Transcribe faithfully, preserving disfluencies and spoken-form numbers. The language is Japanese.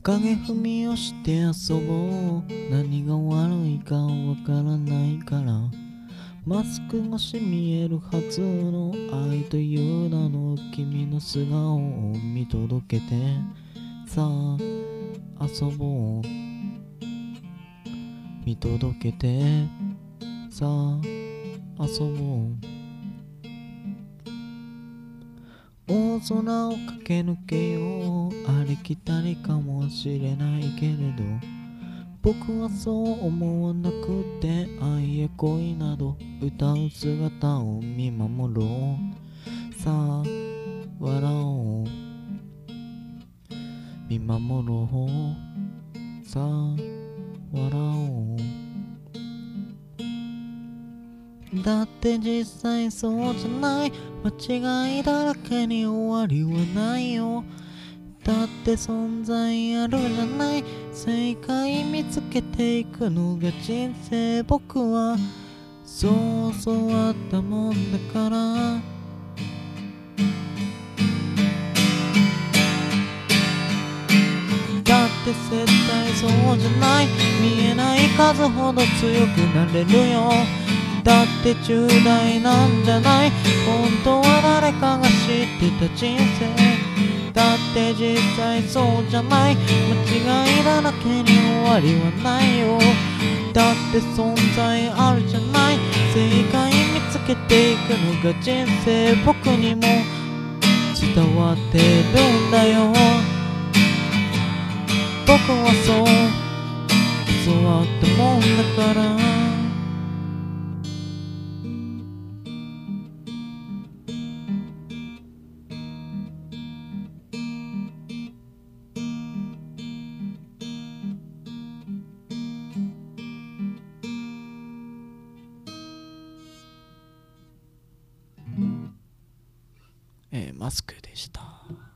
影踏みをして遊ぼう。何が悪いかわからないから。マスク越し見えるはずの愛という名の君の素顔を見届けて、さあ遊ぼう。見届けて、さあ遊ぼう。大空を駆け抜けよう。ありきたりかもしれないけれど、僕はそう思わなくて、愛や恋など歌う姿を見守ろう。さあ笑おう。見守ろう。さあ笑おう。だって実際そうじゃない。間違いだらけに終わりはないよ。だって存在あるじゃない。正解見つけていくのが人生。僕はそう教わったもんだから。だって絶対そうじゃない。見えない数ほど強くなれるよ。だって重大なんじゃない。本当は誰かが知ってた人生。だって実際そうじゃない。間違いだらけに終わりはないよ。だって存在あるじゃない。正解見つけていくのが人生。僕にも伝わってるんだよ。僕はそう教わったもんだから。えー、マスクでした。